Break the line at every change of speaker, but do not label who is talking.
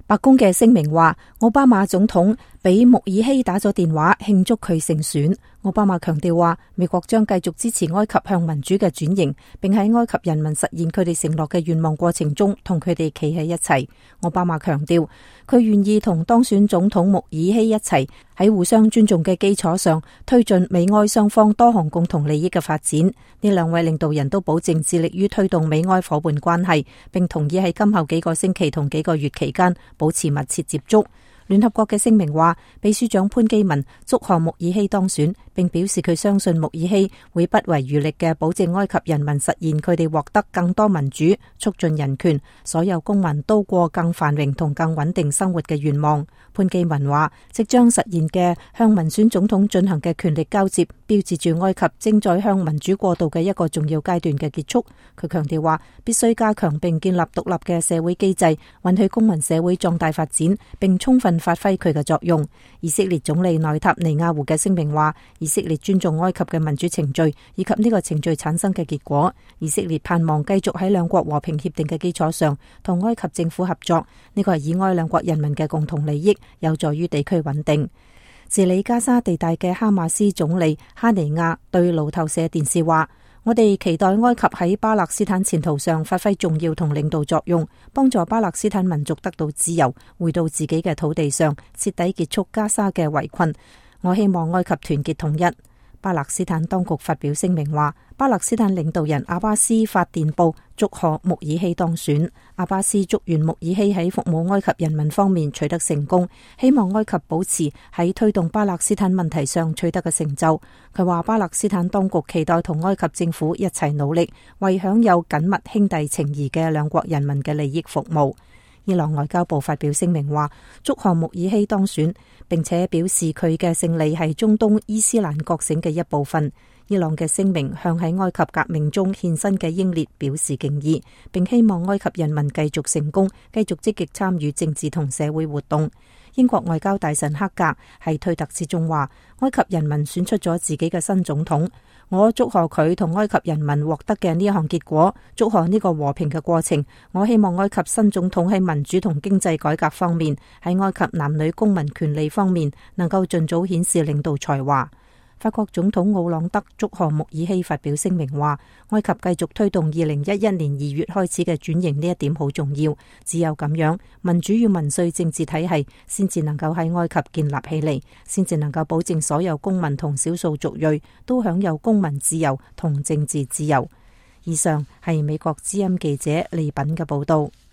白宮嘅聲明話，奧巴馬總統俾穆爾希打咗電話慶祝佢勝選。奧巴馬強調話，美國將繼續支持埃及向民主嘅轉型，並喺埃及人民實現佢哋承諾嘅願望過程中同佢哋企喺一齊。奧巴馬強調，佢願意同當選總統穆爾希一齊喺互相尊重嘅基礎上推進美埃雙方多項共同利益嘅發展。呢兩位領導人都保證致力於推動美埃夥伴關係，並同意喺今後幾個星期同幾個月期間保持密切接觸。聯合國嘅聲明話，秘書長潘基文祝賀穆爾希當選，並表示佢相信穆爾希會不遺餘力嘅保證埃及人民實現佢哋獲得更多民主、促進人權、所有公民都過更繁榮同更穩定生活嘅願望。潘基文話，即將實現嘅向民選總統進行嘅權力交接，標誌住埃及正在向民主過渡嘅一個重要階段嘅結束。佢強調話，必須加強並建立獨立嘅社會機制，允許公民社會壯大發展，並充分發揮佢嘅作用。以色列總理內塔尼亞胡嘅聲明話，以色列尊重埃及嘅民主程序以及呢個程序產生嘅結果。以色列盼望繼續喺兩國和平協定嘅基礎上同埃及政府合作，呢個係以埃兩國人民嘅共同利益，有助於地區穩定。治理加沙地帶嘅哈馬斯總理哈尼亞對路透社電視話，我哋期待埃及喺巴勒斯坦前途上發揮重要同領導作用，幫助巴勒斯坦民族得到自由，回到自己嘅土地上，徹底結束加沙嘅圍困。我希望埃及團結統一。巴勒斯坦當局發表聲明話，巴勒斯坦領導人阿巴斯發電報祝賀穆爾希當選。阿巴斯祝願穆爾希喺服務埃及人民方面取得成功，希望埃及保持喺推動巴勒斯坦問題上取得嘅成就。佢話巴勒斯坦當局期待同埃及政府一齊努力，為享有緊密兄弟情誼嘅兩國人民嘅利益服務。伊朗外交部發表聲明話，祝賀穆爾希當選，並且表示佢嘅勝利係中東伊斯蘭覺醒嘅一部分。伊朗嘅聲明向喺埃及革命中獻身嘅英烈表示敬意，並希望埃及人民繼續成功，繼續積極參與政治同社會活動。英國外交大臣克格喺推特之中話，埃及人民選出咗自己嘅新總統，我祝賀佢同埃及人民獲得嘅呢一項結果，祝賀呢個和平嘅過程。我希望埃及新總統喺民主同經濟改革方面，喺埃及男女公民權利方面，能夠盡早顯示領導才華。法國總統奧朗德祝賀穆爾希發表聲明話，埃及繼續推動2011年2月開始嘅轉型，呢一點好重要。只有咁樣，民主與民粹政治體系先至能夠喺埃及建立起嚟，先至能夠保證所有公民同少數族裔都享有公民自由同政治自由。以上係美國之音記者利品嘅報道。